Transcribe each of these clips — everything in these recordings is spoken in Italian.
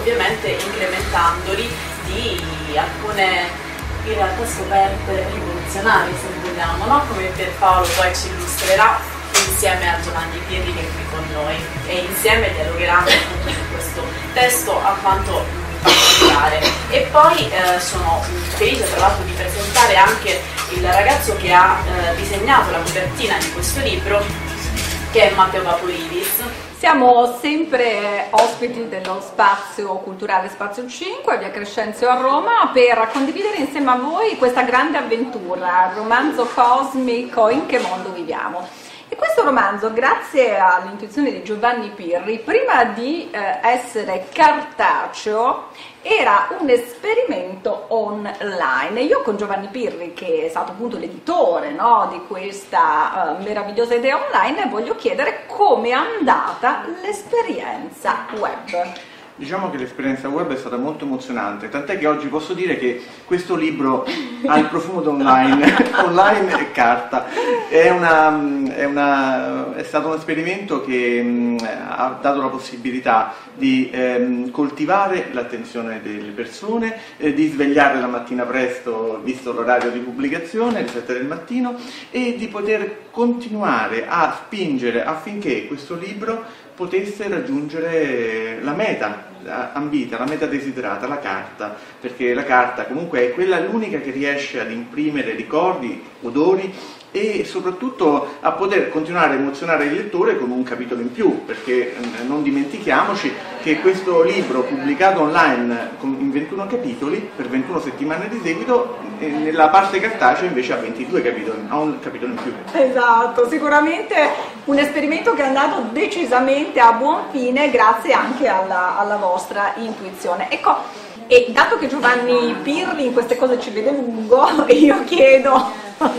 ovviamente incrementandoli di alcune in realtà scoperte rivoluzionarie, se vogliamo, no? Come Pierpaolo poi ci illustrerà insieme a Giovanni Pirri che è qui con noi, e insieme dialogheranno appunto su questo testo alquanto particolare. E poi sono felice tra l'altro di presentare anche il ragazzo che ha disegnato la copertina di questo libro, che è Matteo Papolidis. Siamo sempre ospiti dello spazio culturale Spazio 5, via Crescenzio a Roma, per condividere insieme a voi questa grande avventura, il romanzo cosmico In che mondo viviamo. E questo romanzo, grazie all'intuizione di Giovanni Pirri, prima di essere cartaceo, era un esperimento online. Io con Giovanni Pirri, che è stato appunto l'editore, no, di questa meravigliosa idea online, voglio chiedere come è andata l'esperienza web. Diciamo che l'esperienza web è stata molto emozionante, tant'è che oggi posso dire che questo libro ha il profumo d'online, online e carta. È stato un esperimento che ha dato la possibilità di coltivare l'attenzione delle persone, di svegliarle la mattina presto, visto l'orario di pubblicazione, alle 7 del mattino, e di poter continuare a spingere affinché questo libro potesse raggiungere la meta ambita, la meta desiderata, la carta, perché la carta comunque è quella l'unica che riesce ad imprimere ricordi, odori e soprattutto a poter continuare a emozionare il lettore con un capitolo in più, perché non dimentichiamoci che questo libro pubblicato online in 21 capitoli per 21 settimane di seguito, nella parte cartacea invece ha 22 capitoli, ha un capitolo in più. Esatto, sicuramente un esperimento che è andato decisamente a buon fine grazie anche alla vostra intuizione. Ecco, e dato che Giovanni Pirri in queste cose ci vede lungo, io chiedo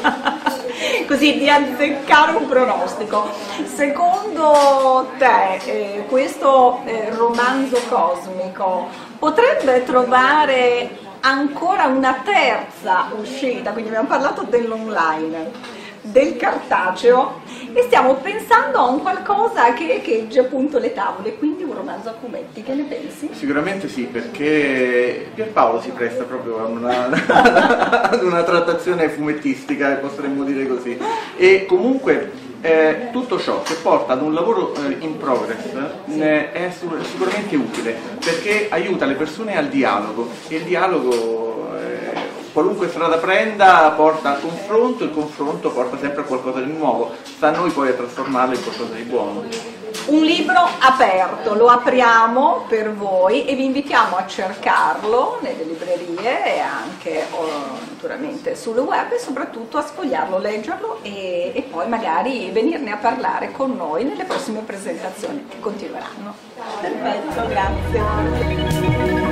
così di azzeccare un pronostico. Secondo te questo romanzo cosmico potrebbe trovare ancora una terza uscita? Quindi abbiamo parlato dell'online, del cartaceo, e stiamo pensando a un qualcosa che echeggia appunto le tavole, quindi un romanzo a fumetti. Che ne pensi? Sicuramente sì, perché Pierpaolo si presta proprio ad una trattazione fumettistica, potremmo dire così, e comunque tutto ciò che porta ad un lavoro in progress è sicuramente utile, perché aiuta le persone al dialogo, e il dialogo qualunque strada prenda porta al confronto, il confronto porta sempre a qualcosa di nuovo, sta a noi poi a trasformarlo in qualcosa di buono. Un libro aperto, lo apriamo per voi e vi invitiamo a cercarlo nelle librerie e anche naturalmente sul web, e soprattutto a sfogliarlo, leggerlo e poi magari venirne a parlare con noi nelle prossime presentazioni che continueranno. Perfetto, grazie.